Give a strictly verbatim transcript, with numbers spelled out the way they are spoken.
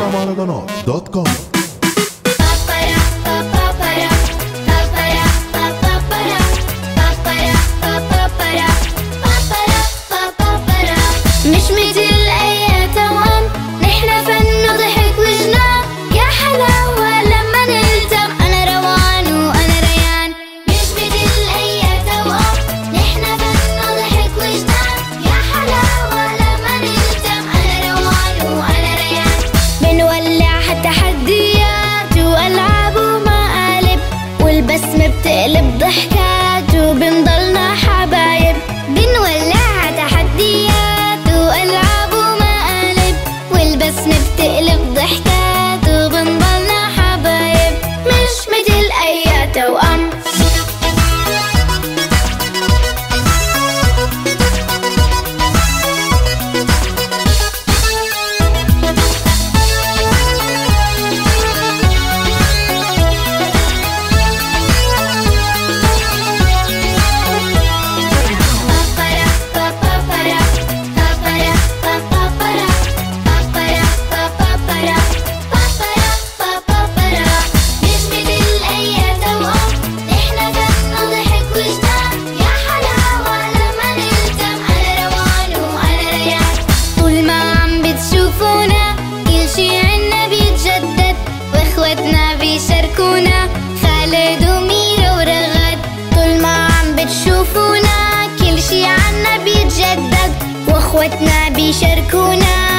موقع مهرجانات دوت كوم. مش مثل أي توأم، نحنا فن وضحك وجنان، يا حلاوة لما نلتم، أنا روان وأنا ريان. مش مثل أي توأم، نحنا فن وضحك وجنان، يا حلاوة لما نلتم، أنا روان وأنا ريان. بنولع تحديات وألعاب ومقالب، والبسمة بتقلب ضحكات وبنضلنا حبايب. بنولع تحديات وألعاب ومقالب، والبسمة بتقلب ضحكات وبنضلنا حبايب. مش مثل أي توأم. بيشاركونا خالد وميرا ورغد، طول ما عم بتشوفونا كل شي عنا بيتجدد، واخوتنا بيشاركونا